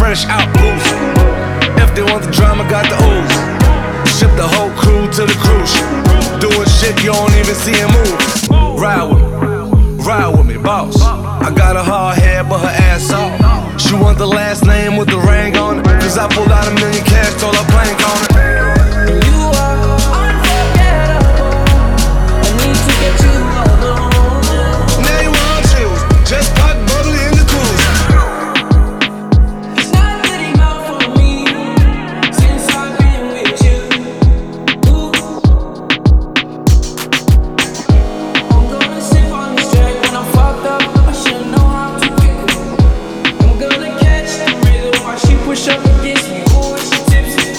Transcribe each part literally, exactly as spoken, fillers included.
fresh out booze. If they want the drama, got the ooze. Ship the whole crew to the cruise. Doing shit you don't even see him move. Ride with me, ride with me, boss. I got a hard head, but her ass off. She want the last name with the ring on it. Cause I pulled out a million cash, told her plank on it. You are unforgettable. I need to get you alone. Now you want chills, just pop bubbly in the cruise. It's not good enough for me since I've been with you. Ooh. I'm gonna sip on this track when I'm fucked up. I should know how to pick it. I'm gonna catch the rhythm while she push up against me. Ooh, she tipsy.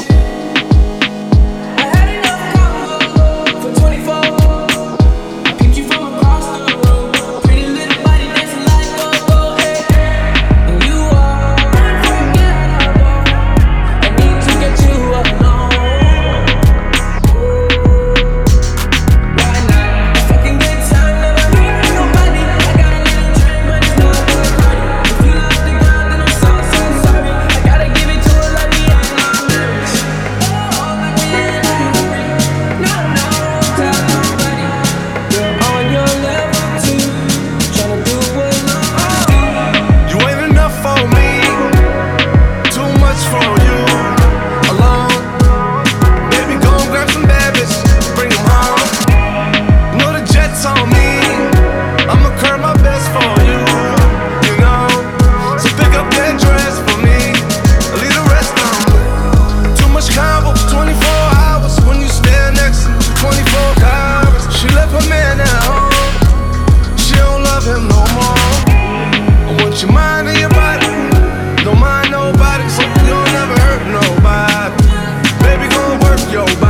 I had enough combo for twenty-four. I picked you from across the room. Pretty little body dancing like go-go, hey. And you are unforgettable. I need to get you alone. Why not? If I can get time, never need nobody. I got a little drink, but it's not good party. If you love the girl, then I'm so, so sorry. I gotta give it to her like the end of the lyrics. Oh, like the end of the lyrics. No, no, tell nobody. You're on your level too. Tryna do what I do. You ain't enough for me, too much for you. Alone, baby, go and grab some bad bitches, bring them home. You know the jet's on me, I'ma curb my best for you. You know, so pick up that dress for me, leave the rest on. Too much combo for twenty-four hours when you stand next to me, twenty-four hours. She left her man at home, she don't love him no more. I want your mind and your body, don't mind nobody, so you'll never hurt nobody. Baby, gon' work your body.